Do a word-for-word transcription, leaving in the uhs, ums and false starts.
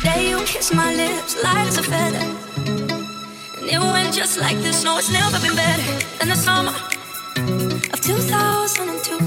day you kissed my lips, light as a feather. And it went just like this. No, it's never been better than the summer of two thousand two.